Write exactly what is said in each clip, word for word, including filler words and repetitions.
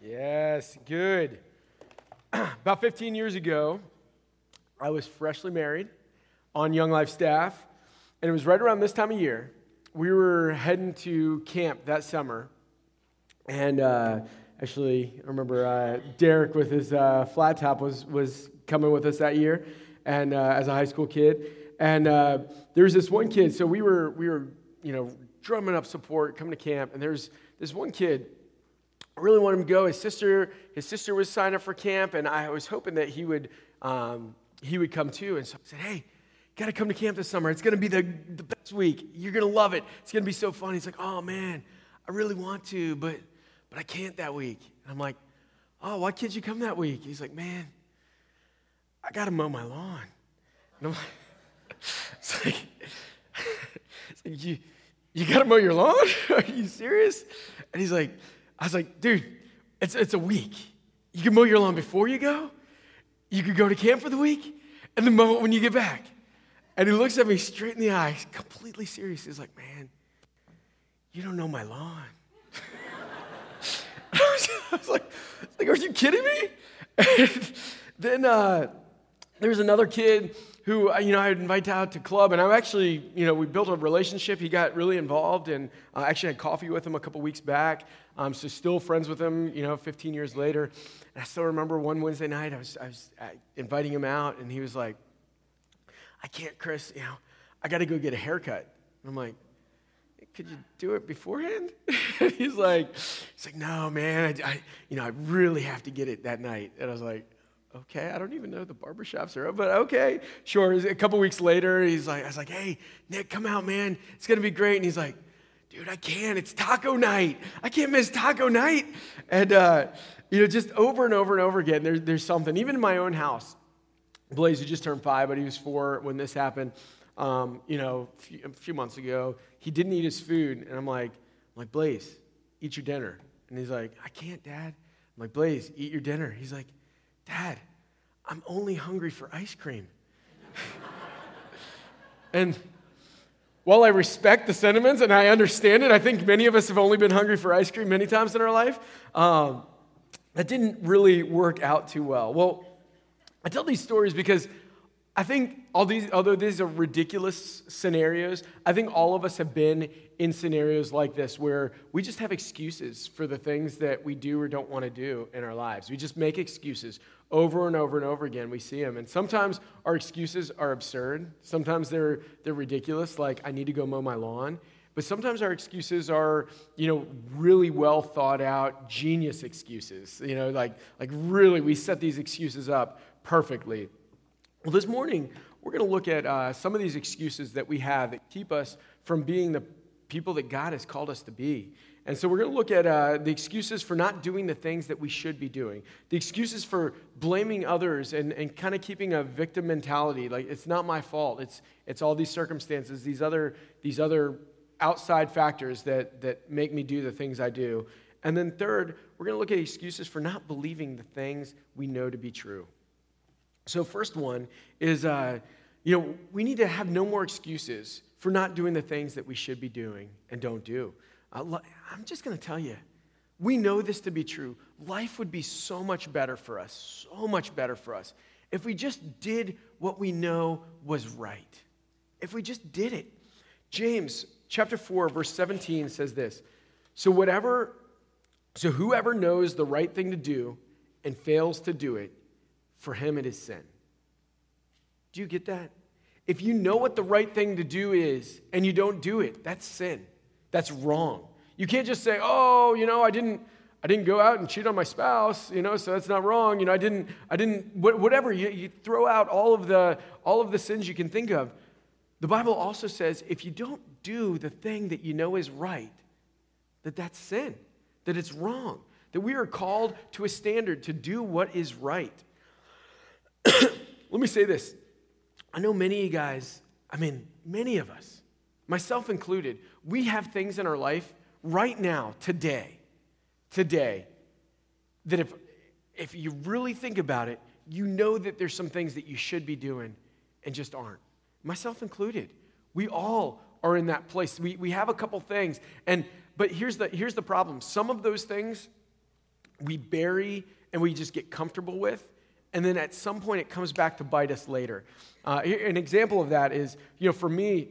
Yes, good. About fifteen years ago, I was freshly married on Young Life staff, and it was right around this time of year. We were heading to camp that summer, and uh, actually, I remember uh, Derek with his uh, flat top was was coming with us that year, and uh, as a high school kid, and uh, there was this one kid. So we were we were you know drumming up support, coming to camp, and there's this one kid. I really wanted him to go. His sister, his sister was signed up for camp, and I was hoping that he would, um, he would come too. And so I said, "Hey, you got to come to camp this summer. It's going to be the, the best week. You're going to love it. It's going to be so fun." He's like, "Oh man, I really want to, but, but I can't that week." And I'm like, "Oh, why can't you come that week?" He's like, "Man, I got to mow my lawn." And I'm like, "It's like, it's like you, you got to mow your lawn? Are you serious?" And he's like. I was like, "Dude, it's it's a week. You can mow your lawn before you go. You could go to camp for the week, and then mow it when you get back." And he looks at me straight in the eye, completely serious. He's like, "Man, you don't know my lawn." I was like, like, "Are you kidding me?" And then uh, there was another kid who, you know, I had invited out to club, and I'm actually, you know, we built a relationship. He got really involved, and I uh, actually had coffee with him a couple weeks back. Um, so still friends with him, you know, fifteen years later. And I still remember one Wednesday night, I was, I was uh, inviting him out, and he was like, "I can't, Chris, you know, I got to go get a haircut." And I'm like, "Could you do it beforehand?" he's like, he's like, "No, man, I, I, you know, I really have to get it that night." And I was like, "Okay, I don't even know the barbershops are open, but okay, sure." A couple weeks later, he's like, I was like, "Hey, Nick, come out, man. It's going to be great." And he's like, "Dude, I can't. It's taco night. I can't miss taco night." And, uh, you know, just over and over and over again, there, there's something. Even in my own house, Blaze, who just turned five, but he was four when this happened, um, you know, a few, a few months ago, he didn't eat his food. And I'm like, I'm like, "Blaze, eat your dinner." And he's like, "I can't, Dad." I'm like, "Blaze, eat your dinner." He's like, "Dad, I'm only hungry for ice cream." And while I respect the sentiments and I understand it, I think many of us have only been hungry for ice cream many times in our life. Um, that didn't really work out too well. Well, I tell these stories because I think all these, although these are ridiculous scenarios, I think all of us have been in scenarios like this where we just have excuses for the things that we do or don't want to do in our lives. We just make excuses over and over and over again. We see them. And sometimes our excuses are absurd. Sometimes they're they're ridiculous, like, "I need to go mow my lawn." But sometimes our excuses are, you know, really well thought out, genius excuses. You know, like like really we set these excuses up perfectly. Well, this morning, we're going to look at uh, some of these excuses that we have that keep us from being the people that God has called us to be. And so we're going to look at uh, the excuses for not doing the things that we should be doing, the excuses for blaming others and, and kind of keeping a victim mentality, like, "It's not my fault. It's it's all these circumstances, these other these other outside factors that, that make me do the things I do." And then third, we're going to look at excuses for not believing the things we know to be true. So first one is, uh, you know, we need to have no more excuses for not doing the things that we should be doing and don't do. Uh, I'm just going to tell you, we know this to be true. Life would be so much better for us, so much better for us, if we just did what we know was right. If we just did it. James chapter four, verse seventeen says this, So whatever, so whoever knows the right thing to do and fails to do it, for him it is sin. Do you get that? If you know what the right thing to do is and you don't do it, that's sin. That's wrong. You can't just say, "Oh, you know, I didn't I didn't go out and cheat on my spouse, you know, so that's not wrong. You know, I didn't I didn't whatever." You, you throw out all of the all of the sins you can think of. The Bible also says if you don't do the thing that you know is right, that that's sin, that it's wrong, that we are called to a standard to do what is right. Let me say this. I know many of you guys, I mean, many of us, myself included, we have things in our life right now, today, today, that if if you really think about it, you know that there's some things that you should be doing and just aren't. Myself included. We all are in that place. We we have a couple things, and but here's the here's the problem. Some of those things we bury and we just get comfortable with, and then at some point it comes back to bite us later. Uh, an example of that is, you know, for me,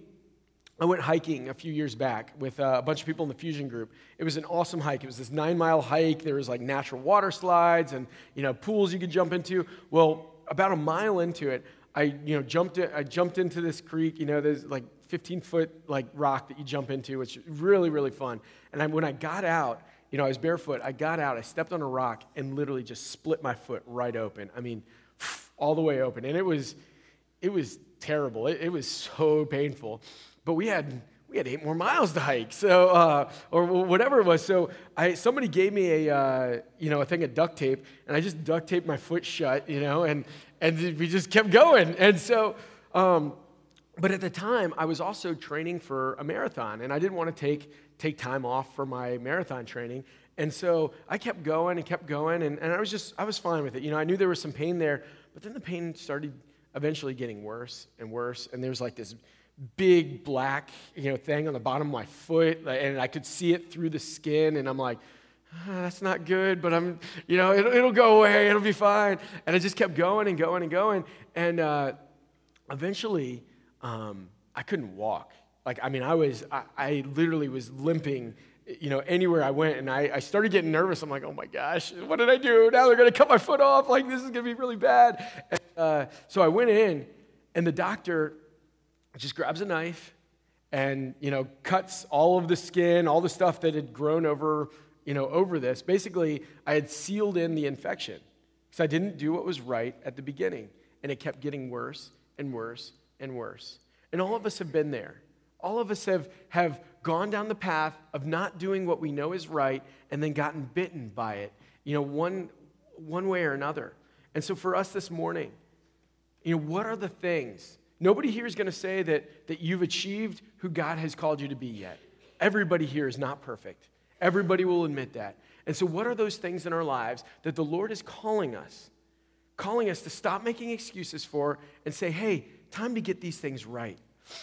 I went hiking a few years back with uh, a bunch of people in the Fusion group. It was an awesome hike. It was this nine-mile hike. There was like natural water slides and, you know, pools you could jump into. Well, about a mile into it, I, you know, jumped in, I jumped into this creek. You know, there's like fifteen-foot like rock that you jump into, which is really, really fun. And I, when I got out, you know, I was barefoot. I got out. I stepped on a rock and literally just split my foot right open. I mean, all the way open. And it was, it was terrible. It, it was so painful. But we had we had eight more miles to hike, so uh, or whatever it was. So I somebody gave me a uh, you know a thing of duct tape, and I just duct taped my foot shut, you know, and and we just kept going. And so, um, but at the time, I was also training for a marathon, and I didn't want to take take time off for my marathon training. And so I kept going and kept going, and, and I was just I was fine with it. You know, I knew there was some pain there, but then the pain started eventually getting worse and worse, and there was like this big black, you know, thing on the bottom of my foot, and I could see it through the skin, and I'm like, oh, that's not good, but I'm, you know, it'll, it'll go away, it'll be fine. And I just kept going and going and going, and uh, eventually, um, I couldn't walk. Like, I mean, I was, I, I literally was limping, you know, anywhere I went, and I, I started getting nervous. I'm like, oh my gosh, what did I do? Now they're going to cut my foot off. Like, this is going to be really bad. And, uh, so I went in, and the doctor just grabs a knife and, you know, cuts all of the skin, all the stuff that had grown over, you know, over this. Basically, I had sealed in the infection because I didn't do what was right at the beginning, and it kept getting worse and worse and worse. And all of us have been there. All of us have, have gone down the path of not doing what we know is right and then gotten bitten by it, you know, one, one way or another. And so for us this morning, you know, what are the things? Nobody here is going to say that, that you've achieved who God has called you to be yet. Everybody here is not perfect. Everybody will admit that. And so what are those things in our lives that the Lord is calling us, calling us to stop making excuses for and say, hey, time to get these things right.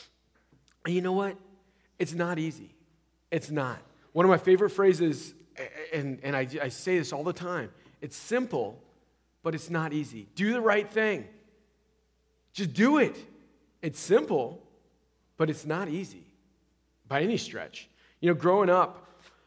And you know what? It's not easy. It's not. One of my favorite phrases, and, and I, I say this all the time, it's simple, but it's not easy. Do the right thing. Just do it. It's simple, but it's not easy by any stretch. You know, growing up,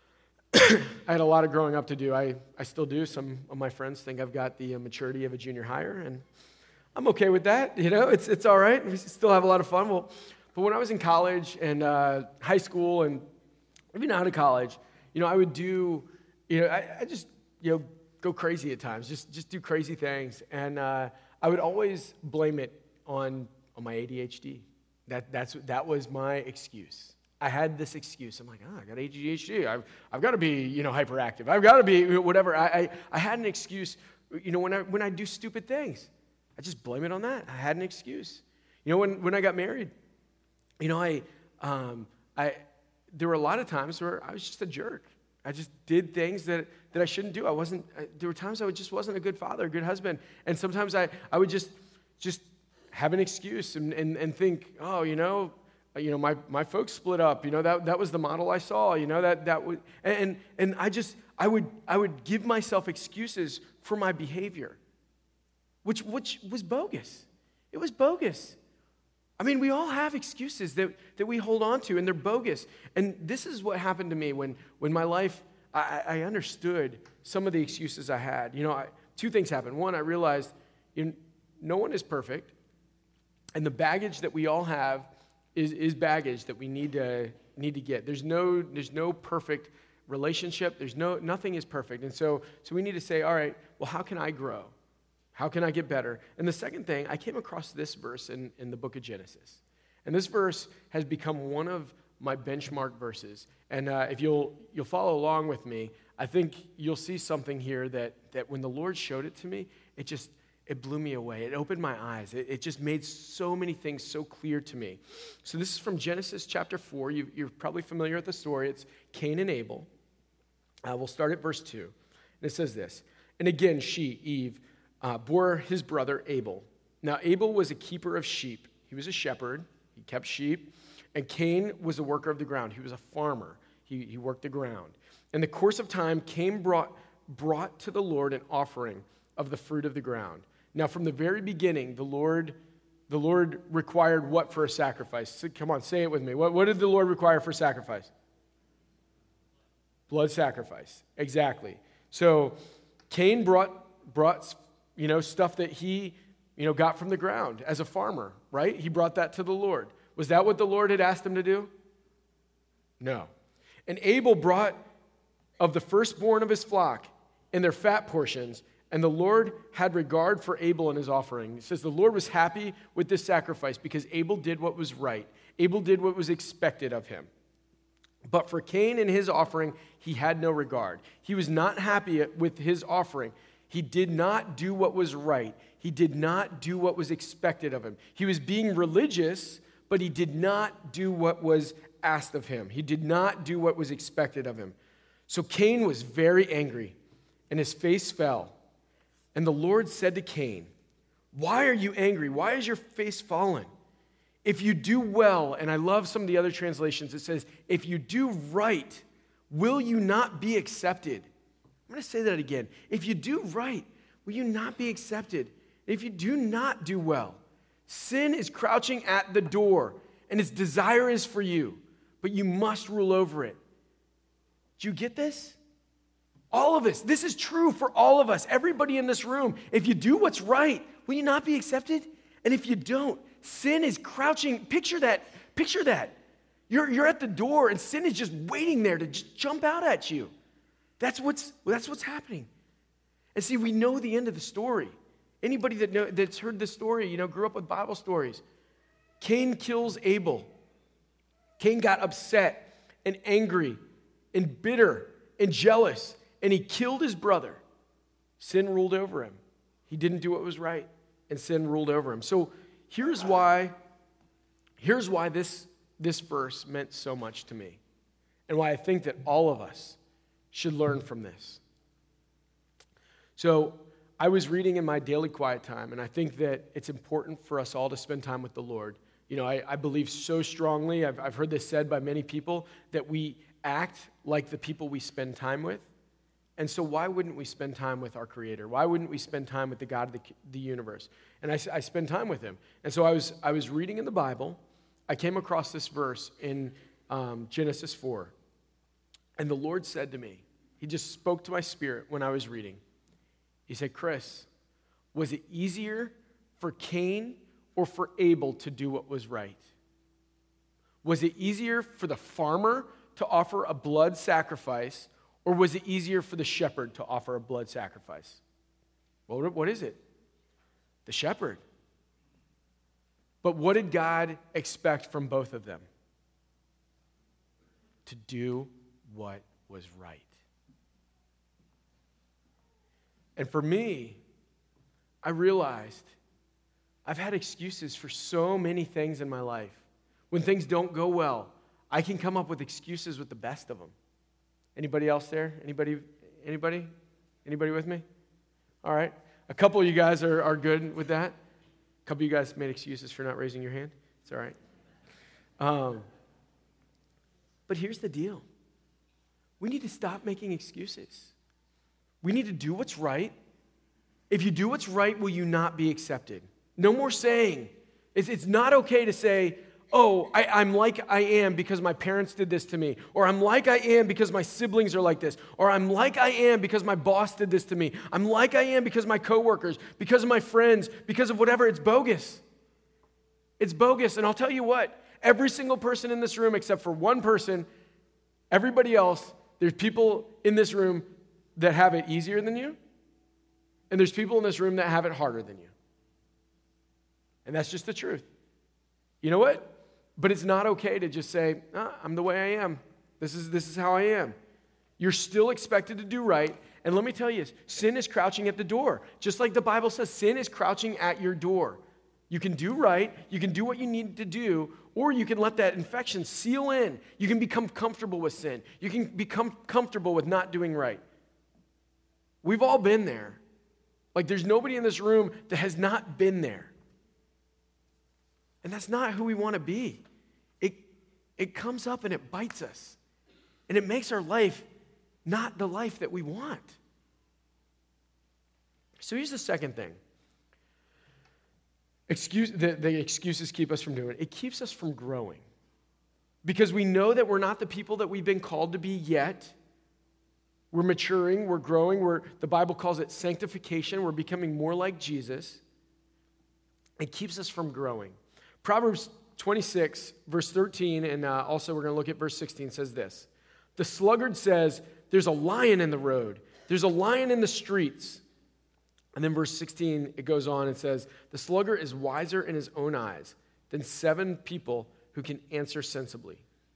I had a lot of growing up to do. I, I still do. Some of my friends think I've got the maturity of a junior higher, and I'm okay with that. You know, it's it's all right. We still have a lot of fun. Well, but when I was in college and uh, high school and even out of college, you know, I would do, you know, I, I just, you know, go crazy at times, just just do crazy things. And uh, I would always blame it on on my A D H D. That that's that was my excuse. I had this excuse. I'm like, oh, I got A D H D. I've I've got to be, you know, hyperactive. I've got to be whatever. I, I I had an excuse. You know, when I when I do stupid things, I just blame it on that. I had an excuse. You know, when when I got married, you know, I um I there were a lot of times where I was just a jerk. I just did things that, that I shouldn't do. I wasn't. I, there were times I just wasn't a good father, a good husband, and sometimes I I would just just have an excuse and, and, and think, oh, you know, you know, my, my folks split up. You know, that that was the model I saw. You know, that that would and and I just I would I would give myself excuses for my behavior, which which was bogus. It was bogus. I mean, we all have excuses that, that we hold on to, and they're bogus. And this is what happened to me when when my life I, I understood some of the excuses I had. You know, I, two things happened. One, I realized you know, no one is perfect. And the baggage that we all have is, is baggage that we need to need to get. There's no there's no perfect relationship. There's no nothing is perfect. And so so we need to say, all right, well, how can I grow? How can I get better? And the second thing, I came across this verse in, in the book of Genesis. And this verse has become one of my benchmark verses. And uh, if you'll you'll follow along with me, I think you'll see something here that that when the Lord showed it to me, it just It blew me away. It opened my eyes. It, it just made so many things so clear to me. So this is from Genesis chapter four. You, you're probably familiar with the story. It's Cain and Abel. Uh, we'll start at verse two. And it says this, and again, she, Eve, uh, bore his brother Abel. Now, Abel was a keeper of sheep. He was a shepherd. He kept sheep. And Cain was a worker of the ground. He was a farmer. He, he worked the ground. In the course of time, Cain brought brought to the Lord an offering of the fruit of the ground. Now, from the very beginning, the Lord, the Lord required what for a sacrifice? So, come on, say it with me. What, what did the Lord require for sacrifice? Blood sacrifice. Exactly. So Cain brought, brought you know, stuff that he, you know, got from the ground as a farmer, right? He brought that to the Lord. Was that what the Lord had asked him to do? No. And Abel brought of the firstborn of his flock and their fat portions, and the Lord had regard for Abel and his offering. It says the Lord was happy with this sacrifice because Abel did what was right. Abel did what was expected of him. But for Cain and his offering, he had no regard. He was not happy with his offering. He did not do what was right. He did not do what was expected of him. He was being religious, but he did not do what was asked of him. He did not do what was expected of him. So Cain was very angry, and his face fell. And the Lord said to Cain, "Why are you angry? Why is your face fallen? If you do well," and I love some of the other translations, it says, "if you do right, will you not be accepted?" I'm going to say that again. If you do right, will you not be accepted? If you do not do well, sin is crouching at the door, and its desire is for you, but you must rule over it. Do you get this? All of us. This is true for all of us, everybody in this room. If you do what's right, will you not be accepted? And if you don't, sin is crouching. Picture that. Picture that. You're, you're at the door, and sin is just waiting there to just jump out at you. That's what's, that's what's happening. And see, we know the end of the story. Anybody that know, that's heard this story, you know, grew up with Bible stories. Cain kills Abel. Cain got upset and angry and bitter and jealous, and he killed his brother. Sin ruled over him. He didn't do what was right, and sin ruled over him. So here's why, here's why this, this verse meant so much to me, and why I think that all of us should learn from this. So I was reading in my daily quiet time, and I think that it's important for us all to spend time with the Lord. You know, I, I believe so strongly, I've, I've heard this said by many people, that we act like the people we spend time with. And so why wouldn't we spend time with our Creator? Why wouldn't we spend time with the God of the, the universe? And I, I spend time with Him. And so I was, I was reading in the Bible. I came across this verse in um, Genesis four. And the Lord said to me, He just spoke to my spirit when I was reading. He said, "Chris, was it easier for Cain or for Abel to do what was right? Was it easier for the farmer to offer a blood sacrifice, or was it easier for the shepherd to offer a blood sacrifice?" Well, what is it? The shepherd. But what did God expect from both of them? To do what was right. And for me, I realized I've had excuses for so many things in my life. When things don't go well, I can come up with excuses with the best of them. Anybody else there? Anybody? Anybody? Anybody with me? All right. A couple of you guys are, are good with that. A couple of you guys made excuses for not raising your hand. It's all right. Um, but here's the deal. We need to stop making excuses. We need to do what's right. If you do what's right, will you not be accepted? No more saying. It's, it's not okay to say, "Oh, I, I'm like I am because my parents did this to me," or "I'm like I am because my siblings are like this," or "I'm like I am because my boss did this to me," "I'm like I am because my coworkers, because of my friends, because of whatever." It's bogus. It's bogus. And I'll tell you what, every single person in this room, except for one person, everybody else, there's people in this room that have it easier than you, and there's people in this room that have it harder than you. And that's just the truth. You know what? But it's not okay to just say, ah, "I'm the way I am. This is, this is how I am." You're still expected to do right. And let me tell you, sin is crouching at the door. Just like the Bible says, sin is crouching at your door. You can do right. You can do what you need to do, or you can let that infection seal in. You can become comfortable with sin. You can become comfortable with not doing right. We've all been there. Like, there's nobody in this room that has not been there. And that's not who we want to be. It, it comes up and it bites us. And it makes our life not the life that we want. So here's the second thing. Excuse, the, the excuses keep us from doing it. It keeps us from growing. Because we know that we're not the people that we've been called to be yet. We're maturing, we're growing, we're, the Bible calls it sanctification. We're becoming more like Jesus. It keeps us from growing. Proverbs twenty-six, verse thirteen, and uh, also we're going to look at verse sixteen, says this. The sluggard says, there's a lion in the road. There's a lion in the streets. And then verse sixteen, it goes on and says, the sluggard is wiser in his own eyes than seven people who can answer sensibly.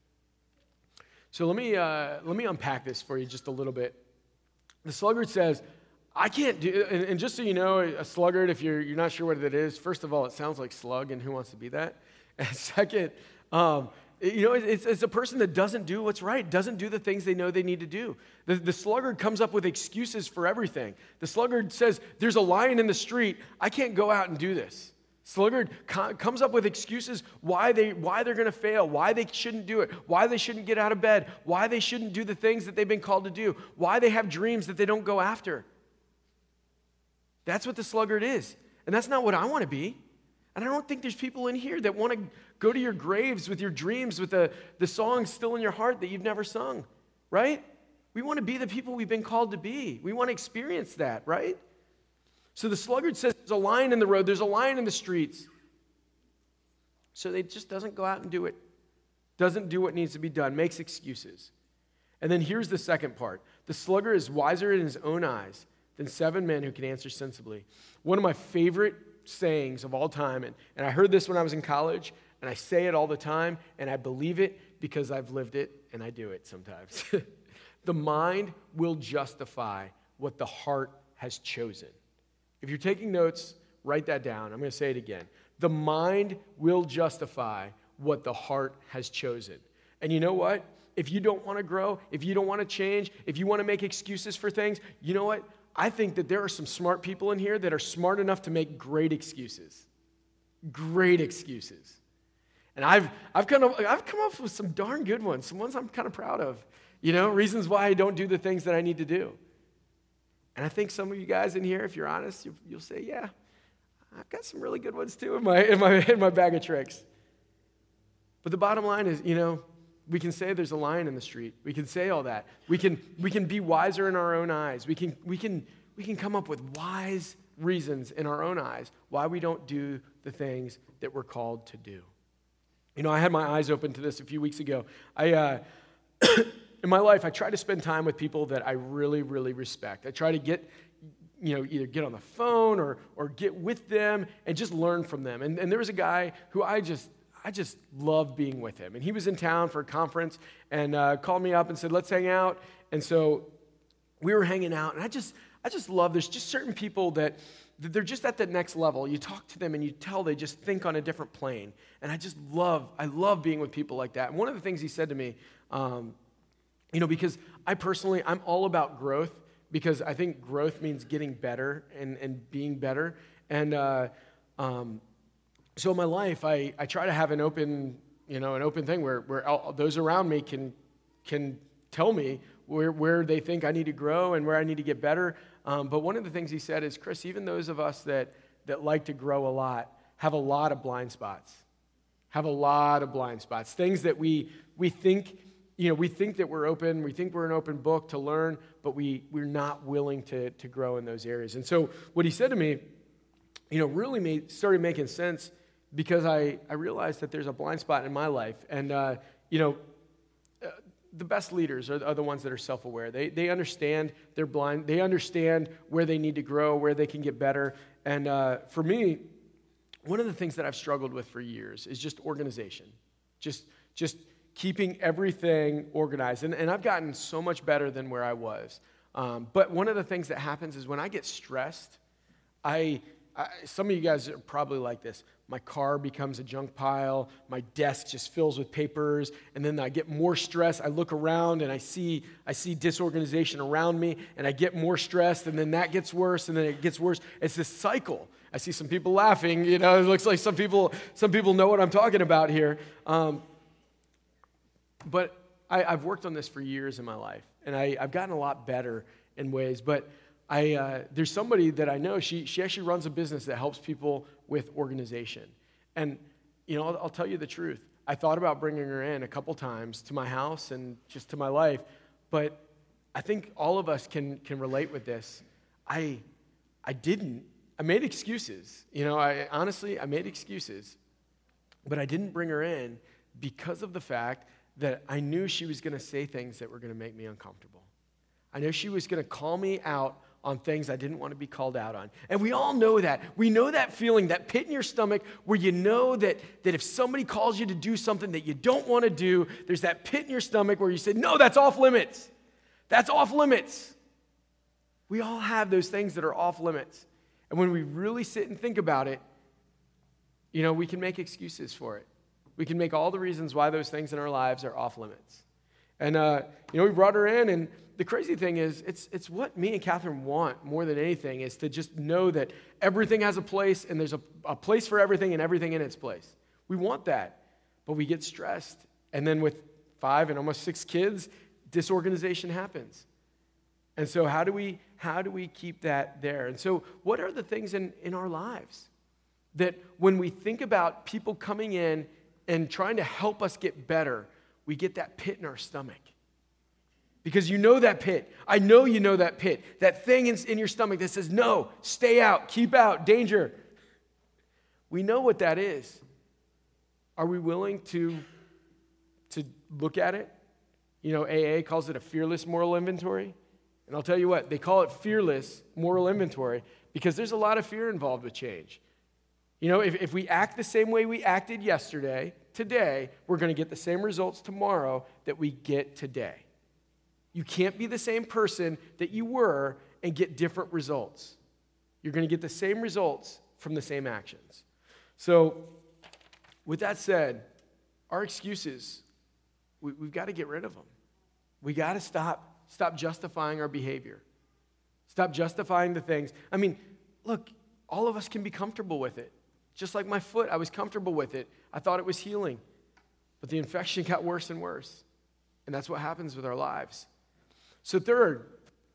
So let me uh, let me unpack this for you just a little bit. The sluggard says, I can't do, and, and just so you know, a sluggard, if you're you're not sure what it is, first of all, it sounds like slug, and who wants to be that? And second, um, you know, it's, it's a person that doesn't do what's right, doesn't do the things they know they need to do. The, the sluggard comes up with excuses for everything. The sluggard says, there's a lion in the street, I can't go out and do this. Sluggard co- comes up with excuses why, they, why they're going to fail, why they shouldn't do it, why they shouldn't get out of bed, why they shouldn't do the things that they've been called to do, why they have dreams that they don't go after. That's what the sluggard is. And that's not what I want to be. And I don't think there's people in here that want to go to your graves with your dreams, with the, the songs still in your heart that you've never sung, right? We want to be the people we've been called to be. We want to experience that, right? So the sluggard says, there's a lion in the road, there's a lion in the streets. So they just doesn't go out and do it. Doesn't do what needs to be done, makes excuses. And then here's the second part. The sluggard is wiser in his own eyes than seven men who can answer sensibly. One of my favorite sayings of all time, and, and I heard this when I was in college, and I say it all the time, and I believe it because I've lived it, and I do it sometimes. The mind will justify what the heart has chosen. If you're taking notes, write that down. I'm going to say it again. The mind will justify what the heart has chosen. And you know what? If you don't want to grow, if you don't want to change, if you want to make excuses for things, you know what? I think that there are some smart people in here that are smart enough to make great excuses. Great excuses. And I've I've kind of I've come up with some darn good ones, some ones I'm kind of proud of. You know, reasons why I don't do the things that I need to do. And I think some of you guys in here, if you're honest, you'll, you'll say, yeah, I've got some really good ones too in my in my in my bag of tricks. But the bottom line is, you know, we can say there's a lion in the street. We can say all that. We can we can be wiser in our own eyes. We can we can we can come up with wise reasons in our own eyes why we don't do the things that we're called to do. You know, I had my eyes open to this a few weeks ago. I uh, in my life, I try to spend time with people that I really, really respect. I try to get, you know, either get on the phone or or get with them and just learn from them. And, and there was a guy who I just I just loved being with him. And he was in town for a conference and uh, called me up and said, let's hang out. And so we were hanging out. And I just I just love, there's just certain people that, that they're just at that next level. You talk to them and you tell they just think on a different plane. And I just love, I love being with people like that. And one of the things he said to me, um, you know, because I personally, I'm all about growth because I think growth means getting better and, and being better. And uh, um, so in my life, I, I try to have an open, you know, an open thing where, where all, those around me can can tell me where, where they think I need to grow and where I need to get better. Um, but one of the things he said is, Chris, even those of us that, that like to grow a lot have a lot of blind spots, have a lot of blind spots, things that we we think, you know, we think that we're open, we think we're an open book to learn, but we, we're not willing to, to grow in those areas. And so what he said to me, you know, really made, started making sense because I, I realized that there's a blind spot in my life. And, uh, you know, uh, the best leaders are, are the ones that are self-aware. They, they understand they're blind. They understand where they need to grow, where they can get better. And uh, for me, one of the things that I've struggled with for years is just organization, just just keeping everything organized. And, and I've gotten so much better than where I was. Um, but one of the things that happens is when I get stressed, I, I some of you guys are probably like this. My car becomes a junk pile. My desk just fills with papers. And then I get more stressed. I look around and I see I see disorganization around me. And I get more stressed. And then that gets worse. And then it gets worse. It's this cycle. I see some people laughing. You know, it looks like some people some people know what I'm talking about here. Um, but I, I've worked on this for years in my life. And I, I've gotten a lot better in ways. But I uh, there's somebody that I know, she, she actually runs a business that helps people with organization. And, you know, I'll, I'll tell you the truth. I thought about bringing her in a couple times to my house and just to my life, but I think all of us can can relate with this. I I didn't. I made excuses. You know, I honestly, I made excuses, but I didn't bring her in because of the fact that I knew she was going to say things that were going to make me uncomfortable. I know she was going to call me out on things I didn't want to be called out on. And we all know that. We know that feeling, that pit in your stomach where you know that, that if somebody calls you to do something that you don't want to do, there's that pit in your stomach where you say, no, that's off limits. That's off limits. We all have those things that are off limits. And when we really sit and think about it, you know, we can make excuses for it. We can make all the reasons why those things in our lives are off limits. And, uh, you know, we brought her in, and the crazy thing is, it's it's what me and Catherine want more than anything is to just know that everything has a place, and there's a, a place for everything and everything in its place. We want that, but we get stressed. And then with five and almost six kids, disorganization happens. And so how do we how do we keep that there? And so what are the things in, in our lives that when we think about people coming in and trying to help us get better, we get that pit in our stomach? Because you know that pit. I know you know that pit. That thing in, in your stomach that says, no, stay out, keep out, danger. We know what that is. Are we willing to, to look at it? You know, A A calls it a fearless moral inventory. And I'll tell you what, they call it fearless moral inventory because there's a lot of fear involved with change. You know, if, if we act the same way we acted yesterday, today, we're going to get the same results tomorrow that we get today. You can't be the same person that you were and get different results. You're going to get the same results from the same actions. So, with that said, our excuses, we, we've got to get rid of them. We got to stop, stop justifying our behavior. Stop justifying the things. I mean, look, all of us can be comfortable with it. Just like my foot, I was comfortable with it. I thought it was healing. But the infection got worse and worse. And that's what happens with our lives. So third,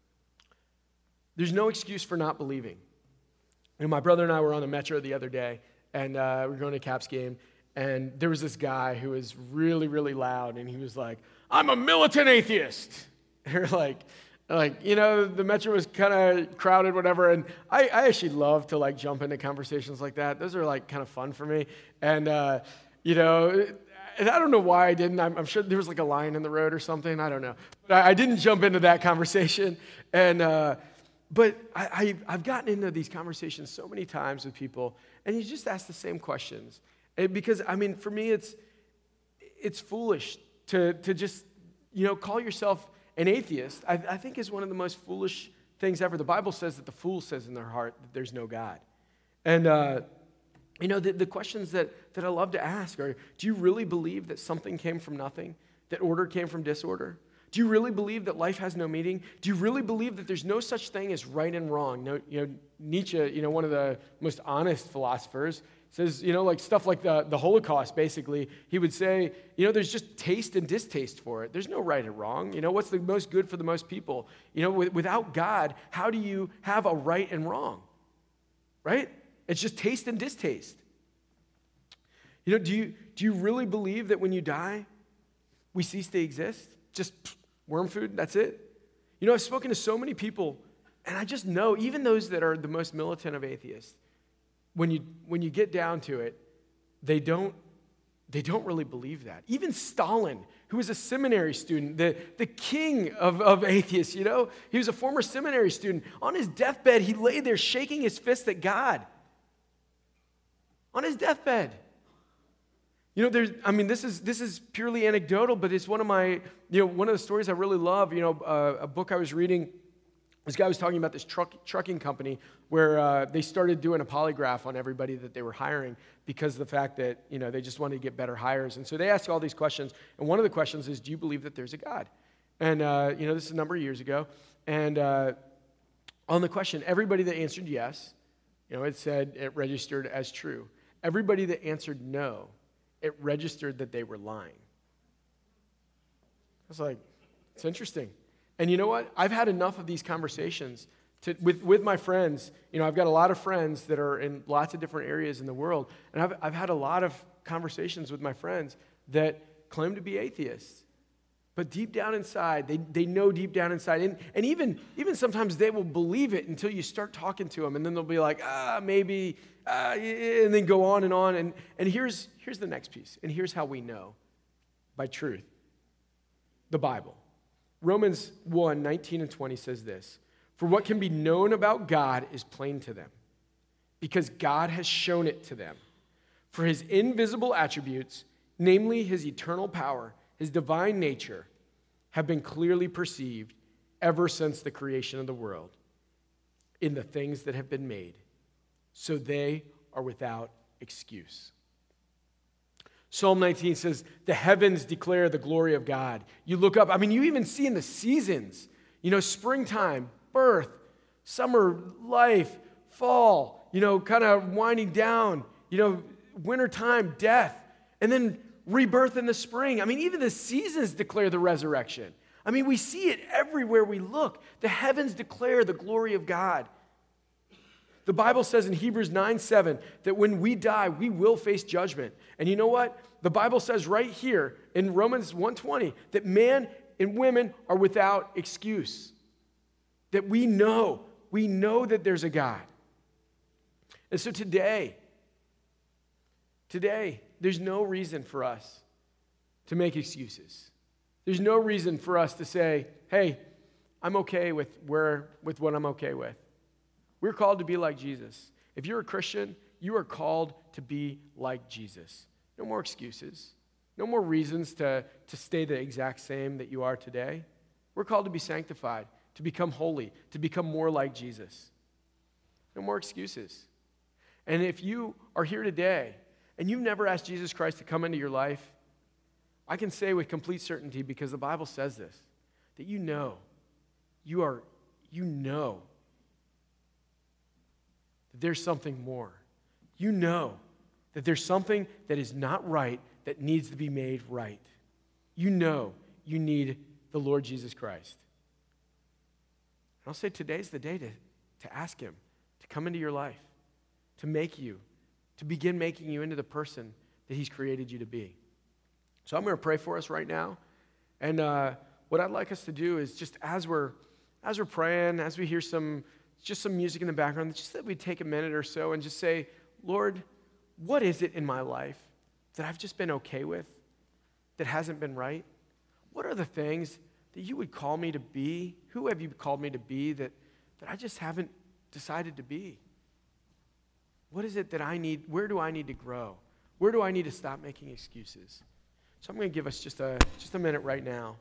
there's no excuse for not believing. You know, my brother and I were on the Metro the other day, and uh, we were going to a Caps game, and there was this guy who was really, really loud, and he was like, I'm a militant atheist. And we're like, like, you know, the Metro was kind of crowded, whatever, and I, I actually love to, like, jump into conversations like that. Those are, like, kind of fun for me, and, uh, you know, and I don't know why I didn't. I'm, I'm sure there was, like, a lion in the road or something. I don't know. But I, I didn't jump into that conversation, and, uh, but I, I, I've gotten into these conversations so many times with people, and you just ask the same questions. And because, I mean, for me, it's it's foolish to to just, you know, call yourself an atheist. I, I think is one of the most foolish things ever. The Bible says that the fool says in their heart that there's no God. And, uh, you know, the, the questions that, that I love to ask are, do you really believe that something came from nothing? That order came from disorder? Do you really believe that life has no meaning? Do you really believe that there's no such thing as right and wrong? No, you know, Nietzsche, you know, one of the most honest philosophers, says, you know, like stuff like the, the Holocaust, basically, he would say, you know, there's just taste and distaste for it. There's no right or wrong. You know, what's the most good for the most people? You know, with, without God, how do you have a right and wrong? Right? It's just taste and distaste. You know, do you, do you really believe that when you die, we cease to exist? Just worm food, that's it? You know, I've spoken to so many people, and I just know, even those that are the most militant of atheists, when you when you get down to it, they don't they don't really believe that. Even Stalin, who was a seminary student, the, the king of, of atheists, you know, he was a former seminary student. On his deathbed, he lay there shaking his fist at God. On his deathbed. You know, there's, I mean, this is this is purely anecdotal, but it's one of my, you know, one of the stories I really love. You know, uh, a book I was reading, this guy was talking about this truck trucking company where uh, they started doing a polygraph on everybody that they were hiring because of the fact that, you know, they just wanted to get better hires. And so they asked all these questions, and one of the questions is, do you believe that there's a God? And, uh, you know, this is a number of years ago, and uh, on the question, everybody that answered yes, you know, it said it registered as true. Everybody that answered no, it registered that they were lying. I was like, it's interesting. And you know what? I've had enough of these conversations To, with, with my friends, you know, I've got a lot of friends that are in lots of different areas in the world, and I've, I've had a lot of conversations with my friends that claim to be atheists. But deep down inside, they, they know deep down inside, and, and even, even sometimes they will believe it until you start talking to them, and then they'll be like, ah, maybe, uh, and then go on and on. And, and here's, here's the next piece, and here's how we know by truth. The Bible. Romans one, nineteen and twenty says this, "For what can be known about God is plain to them, because God has shown it to them. For his invisible attributes, namely his eternal power, his divine nature, have been clearly perceived ever since the creation of the world in the things that have been made, so they are without excuse." Psalm nineteen says, "The heavens declare the glory of God." You look up, I mean, you even see in the seasons, you know, springtime, birth, summer, life, fall, you know, kind of winding down, you know, wintertime, death, and then rebirth in the spring. I mean, even the seasons declare the resurrection. I mean, we see it everywhere we look. The heavens declare the glory of God. The Bible says in Hebrews nine seven that when we die, we will face judgment. And you know what? The Bible says right here in Romans one twenty that man and women are without excuse. That we know, we know that there's a God. And so today, today, there's no reason for us to make excuses. There's no reason for us to say, hey, I'm okay with where with what I'm okay with. We're called to be like Jesus. If you're a Christian, you are called to be like Jesus. No more excuses. No more reasons to, to stay the exact same that you are today. We're called to be sanctified, to become holy, to become more like Jesus. No more excuses. And if you are here today and you've never asked Jesus Christ to come into your life, I can say with complete certainty, because the Bible says this, that you know, you are, you know that there's something more. You know that there's something that is not right that needs to be made right. You know you need the Lord Jesus Christ. And I'll say today's the day to, to ask him to come into your life, to make you, to begin making you into the person that he's created you to be. So I'm going to pray for us right now. And uh, what I'd like us to do is just as we're, as we're praying, as we hear some, just some music in the background, just that we take a minute or so and just say, Lord, what is it in my life that I've just been okay with, that hasn't been right? What are the things that you would call me to be? Who have you called me to be that, that I just haven't decided to be? What is it that I need? Where do I need to grow? Where do I need to stop making excuses? So I'm going to give us just a, just a minute right now.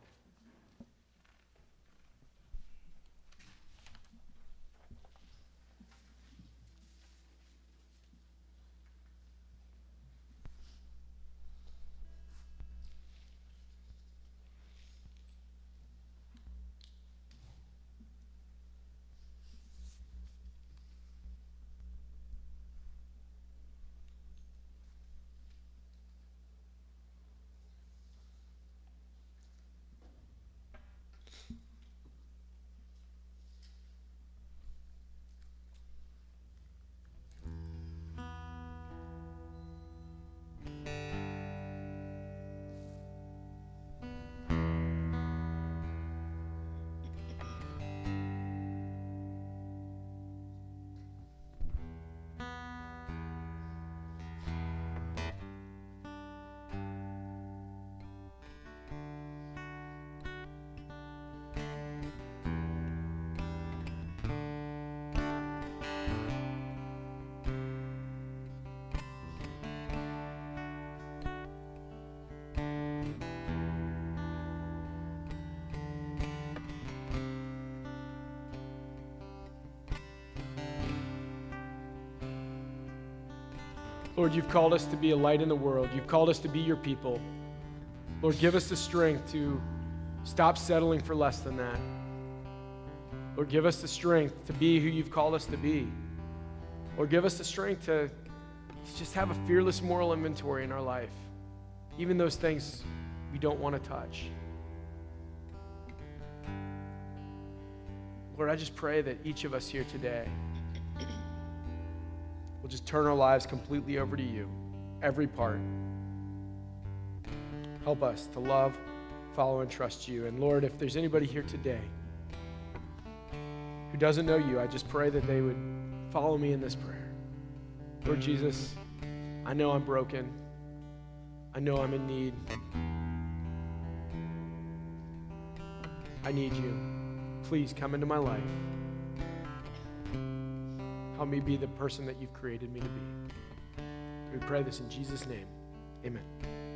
Lord, you've called us to be a light in the world. You've called us to be your people. Lord, give us the strength to stop settling for less than that. Lord, give us the strength to be who you've called us to be. Lord, give us the strength to just have a fearless moral inventory in our life, even those things we don't want to touch. Lord, I just pray that each of us here today will just turn our lives completely over to you, every part. Help us to love, follow, and trust you. And Lord, if there's anybody here today who doesn't know you, I just pray that they would follow me in this prayer. Lord Jesus, I know I'm broken. I know I'm in need. I need you. Please come into my life. Help me be the person that you've created me to be. We pray this in Jesus' name. Amen.